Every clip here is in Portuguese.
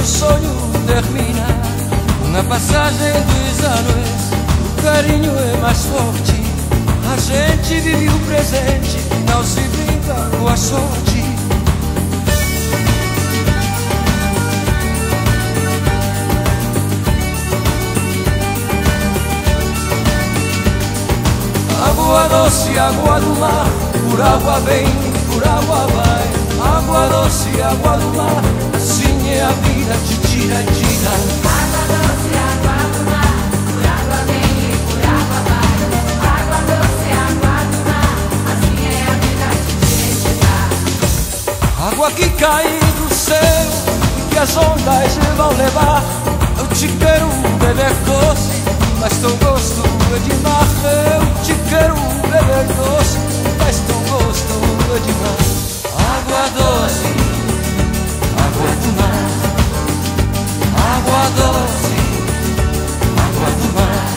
sonho termina. Na passagem dos anos, o carinho é mais forte. A gente vive o presente, não se brinca com a sorte. Água doce, água do mar, por água vem, por água vai. Água doce, água do mar, assim é a vida, te tira e tira. Água doce, água do mar, por água vem e por água vai. Água doce, água do mar, assim é a vida, te tira e tira. Água que cai do céu, que as ondas vão levar. Eu te quero beber doce, mas teu gosto é de mar. Eu te quero beber doce, mas teu gosto é de mar. Água doce, água do mar. Água doce, água do mar.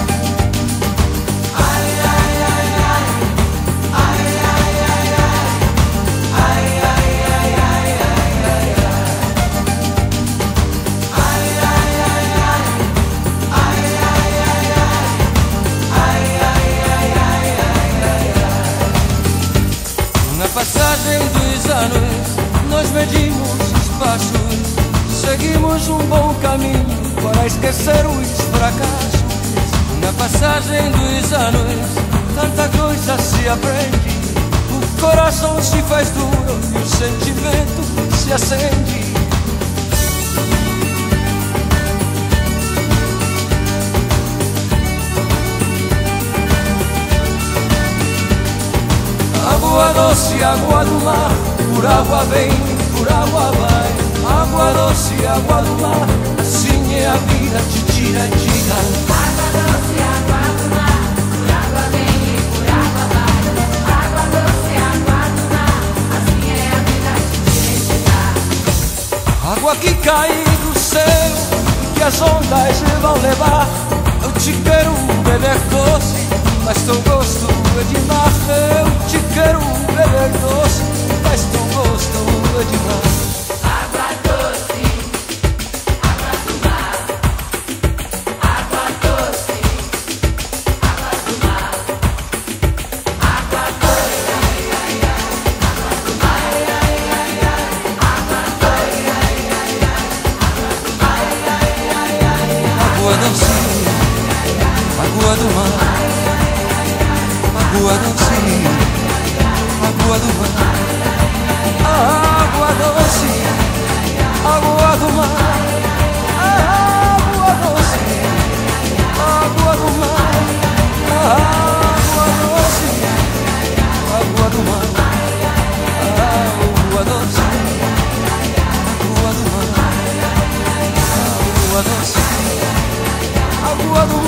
Ai, ai, ai, ai. Ai, ai, ai, ai. Ai, ai, ai, ai, ai, ai, ai. Ai, ai, ai, ai. Ai, ai, ai, ai. Ai, ai, ai, ai, ai, ai, ai. Na passagem dos anos, nós medimos os passos. Seguimos um bom caminho para esquecer os fracassos. Na passagem dos anos, tanta coisa se aprende. O coração se faz duro e o sentimento se acende. Água doce, água do mar, por água vem, por água vai. Água doce, água do mar, assim é a vida, te tira e tira. Água doce, água do mar, por água vem e por água vai. Água doce, água do mar, assim é a vida, te tira e tira. Água que cai do céu, que as ondas vão levar. Eu te quero beber doce, mas teu gosto é de mar. Eu te quero beber doce, mas teu gosto é de mar. Água doce, água do mar. Água doce, água do mar. Água doce, ai, ai, ai. Água do mar, ai, ai, ai, ai. Água doce, ai, ai, ai. Água do mar, ai, ai, ai, ai. Água doce, água do mar. Água doce, água do mar. Água doce, água do mar. Água doce, água do mar. Água doce, água do mar. Água doce, água do mar. Água doce, água do mar.